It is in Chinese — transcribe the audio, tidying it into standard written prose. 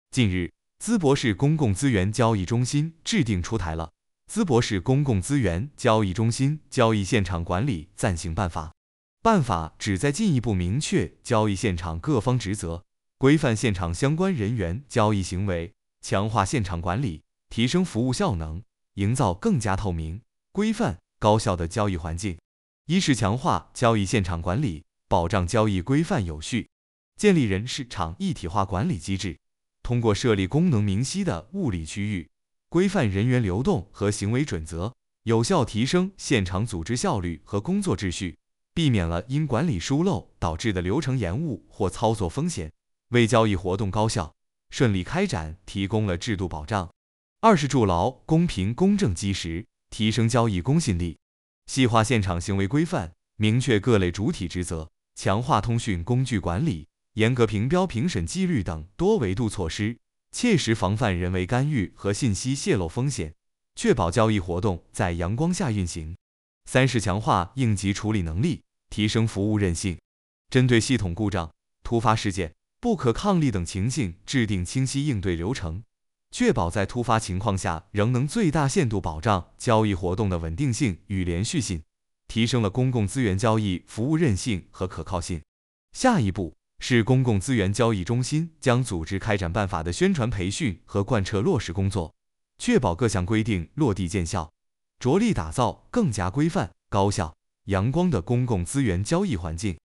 近日，淄博市公共资源交易中心制定出台了《淄博市公共资源交易中心交易现场管理暂行办法》。办法旨在进一步明确交易现场各方职责，规范现场相关人员交易行为，强化现场管理，提升服务效能，营造更加透明、规范、高效的交易环境。一是强化交易现场管理，保障交易规范有序，建立人市场一体化管理机制，通过设立功能明晰的物理区域，规范人员流动和行为准则，有效提升现场组织效率和工作秩序，避免了因管理疏漏导致的流程延误或操作风险，为交易活动高效顺利开展提供了制度保障。二是筑牢公平公正基石，提升交易公信力，细化现场行为规范，明确各类主体职责，强化通讯工具管理，严格评标评审纪律等多维度措施，切实防范人为干预和信息泄露风险，确保交易活动在阳光下运行。三是强化应急处理能力，提升服务韧性，针对系统故障、突发事件、不可抗力等情形制定清晰应对流程，确保在突发情况下仍能最大限度保障交易活动的稳定性与连续性，提升了公共资源交易服务韧性和可靠性。下一步是公共资源交易中心将组织开展办法的宣传培训和贯彻落实工作，确保各项规定落地见效，着力打造更加规范、高效、阳光的公共资源交易环境。